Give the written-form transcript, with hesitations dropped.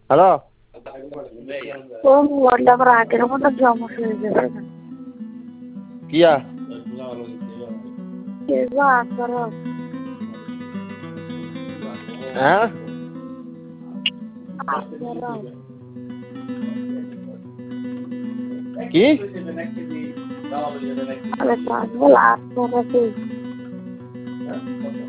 hello ও মোবাইলটা আবার আগের মতো সমস্যা হয়ে যাবে কিয়া হ্যাঁ কি আরে পাগল আসছে